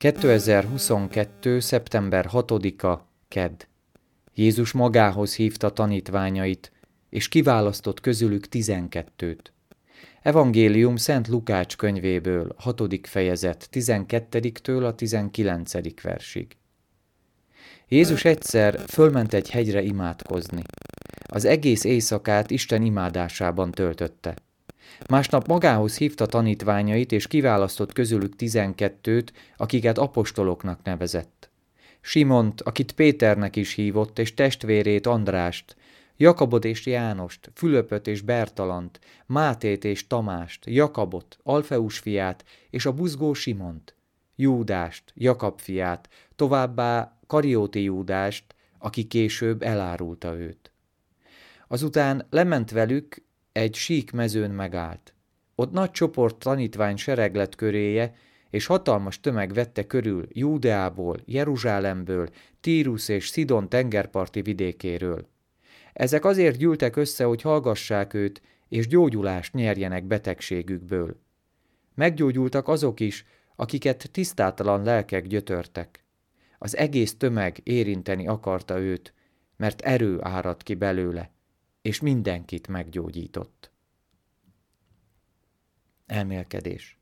2022. szeptember 6-a, kedd. Jézus magához hívta tanítványait, és kiválasztott közülük 12-t. Evangélium Szent Lukács könyvéből, 6. fejezet, 12-től a 19. versig. Jézus egyszer fölment egy hegyre imádkozni. Az egész éjszakát Isten imádásában töltötte. Másnap magához hívta tanítványait, és kiválasztott közülük 12-t, akiket apostoloknak nevezett. Simont, akit Péternek is hívott, és testvérét Andrást, Jakabot és Jánost, Fülöpöt és Bertalant, Mátét és Tamást, Jakabot, Alfeus fiát, és a buzgó Simont, Júdást, Jakab fiát, továbbá Karióti Júdást, aki később elárulta őt. Azután lement velük, egy sík mezőn megállt. Ott nagy csoport tanítvány sereg lett köréje, és hatalmas tömeg vette körül Júdeából, Jeruzsálemből, Tírus és Szidon tengerparti vidékéről. Ezek azért gyűltek össze, hogy hallgassák őt, és gyógyulást nyerjenek betegségükből. Meggyógyultak azok is, akiket tisztátalan lelkek gyötörtek. Az egész tömeg érinteni akarta őt, mert erő áradt ki belőle, és mindenkit meggyógyított. Elmélkedés.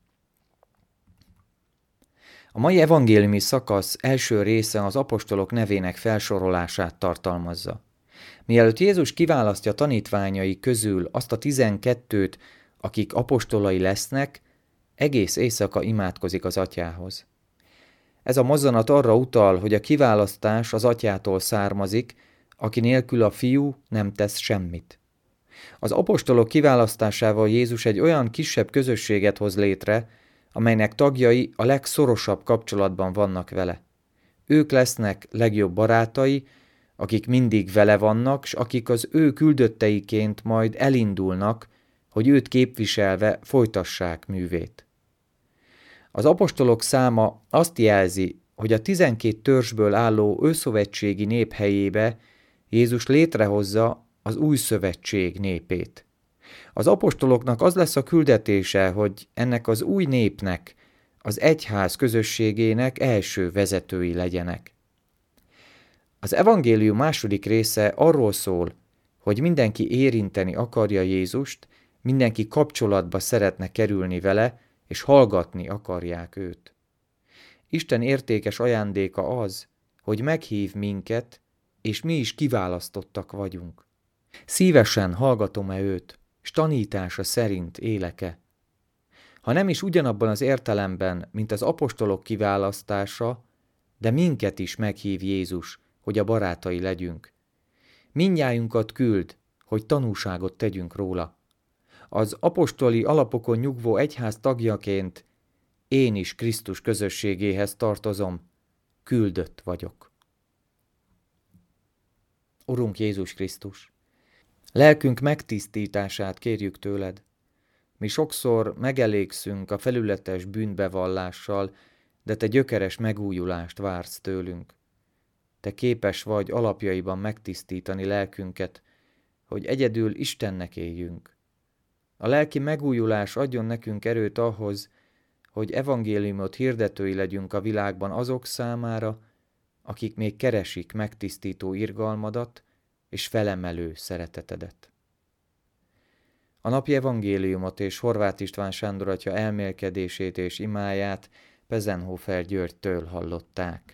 A mai evangéliumi szakasz első része az apostolok nevének felsorolását tartalmazza. Mielőtt Jézus kiválasztja tanítványai közül azt a 12-t, akik apostolai lesznek, egész éjszaka imádkozik az atyához. Ez a mozzanat arra utal, hogy a kiválasztás az atyától származik, aki nélkül a fiú nem tesz semmit. Az apostolok kiválasztásával Jézus egy olyan kisebb közösséget hoz létre, amelynek tagjai a legszorosabb kapcsolatban vannak vele. Ők lesznek legjobb barátai, akik mindig vele vannak, s akik az ő küldötteiként majd elindulnak, hogy őt képviselve folytassák művét. Az apostolok száma azt jelzi, hogy a 12 törzsből álló őszövetségi nép helyébe Jézus létrehozza az új szövetség népét. Az apostoloknak az lesz a küldetése, hogy ennek az új népnek, az egyház közösségének első vezetői legyenek. Az evangélium második része arról szól, hogy mindenki érinteni akarja Jézust, mindenki kapcsolatba szeretne kerülni vele, és hallgatni akarják őt. Isten értékes ajándéka az, hogy meghív minket, és mi is kiválasztottak vagyunk. Szívesen hallgatom-e őt, s tanítása szerint élek-e? Ha nem is ugyanabban az értelemben, mint az apostolok kiválasztása, de minket is meghív Jézus, hogy a barátai legyünk. Mindnyájunkat küld, hogy tanúságot tegyünk róla. Az apostoli alapokon nyugvó egyház tagjaként én is Krisztus közösségéhez tartozom, küldött vagyok. Urunk Jézus Krisztus, lelkünk megtisztítását kérjük tőled. Mi sokszor megelégszünk a felületes bűnbevallással, de te gyökeres megújulást vársz tőlünk. Te képes vagy alapjaiban megtisztítani lelkünket, hogy egyedül Istennek éljünk. A lelki megújulás adjon nekünk erőt ahhoz, hogy evangéliumot hirdetői legyünk a világban azok számára, akik még keresik megtisztító irgalmadat és felemelő szeretetedet. A napi evangéliumot és Horváth István Sándor atya elmélkedését és imáját Pezenhofer Györgytől hallották.